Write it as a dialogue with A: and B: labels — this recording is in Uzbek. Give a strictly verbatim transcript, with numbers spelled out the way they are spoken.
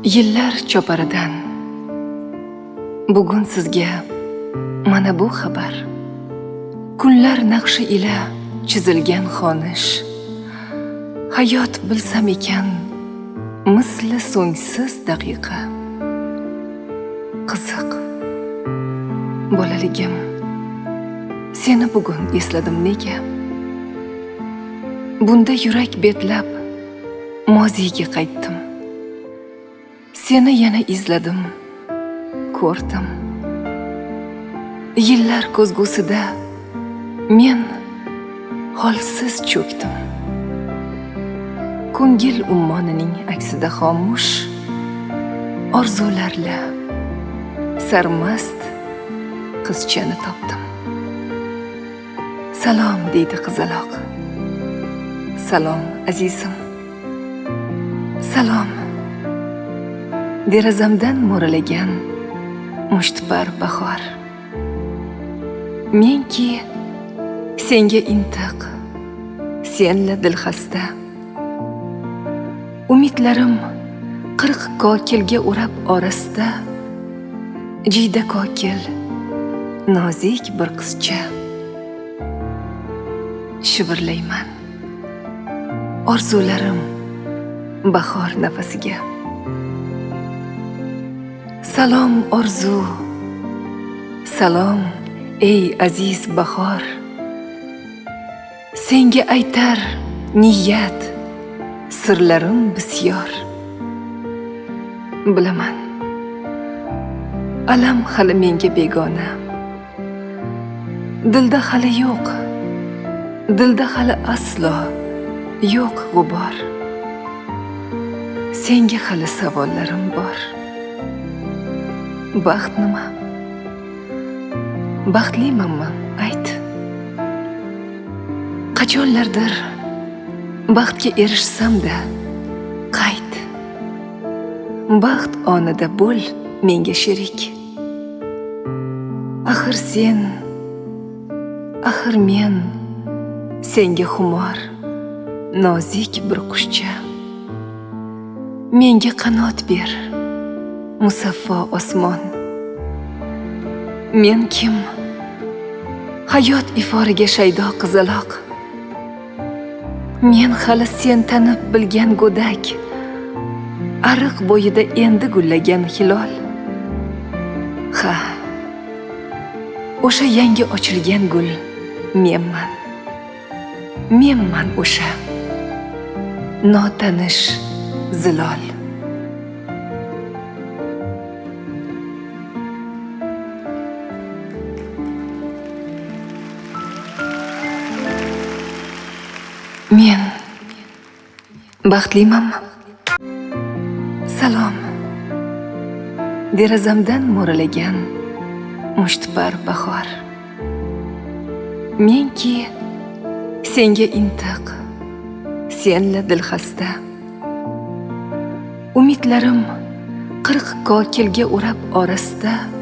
A: Yillar choparidan bugun sizga mana bu xabar. Kunlar naqshi ila chizilgan xonish. Hayot bilsam ekan misli so'ngsiz daqiqa. Qiziq. Bolaligim, seni bugun esladim nega? Bunda yurak betlab moziga qaytdim. Seni yana izladim, ko'rdim. Yillar ko'zgusida men holsiz cho'kdim. Ko'ngil ummonining aksida xomush orzularla sarmast qizchani topdim. Salom deydi qizaloq. Salom azizim. Salom. Derazamdan mo'ralagan mushtipar bahor. Menki senga intiq, senla dilxasta. Umidlarim qirq kokilga o'rab orasida jiyda kokil, nozik bir qizcha. Shivirlayman orzularim bahor nafasiga. Salom orzu, salom ey aziz bahor. Senga aytar niyat, sirlarim bisyor. Bilaman, alam hali menga begona. Dilda hali yo'q, dilda hali aslo yo'q g'ubor. Senga hali savollarim bor. Baxt nima? Baxtlimanmi? Ayt. Qachonlardir baxtga erishsam-da qayt. Baxt onida bo'l menga sherik. Axir sen, axir men senga xumor, nozik bir qushcha. Menga qanot ber, musaffo osmon. Men kim? Hayot iforiga shaydo qizaloq. Men hali sen tanib bilgan go'dak, ariq bo'yida endi gullagan hilol. Ha, o'sha yangi ochilgan gul menman. Menman o'sha notanish zilol. Men baxtlimanmi? Salom. Derazamdan mo'ralagan mushtipar bahor. Menki senga intiq, senla dilxasta. Umidlarim qirq kokilga o'rab orasida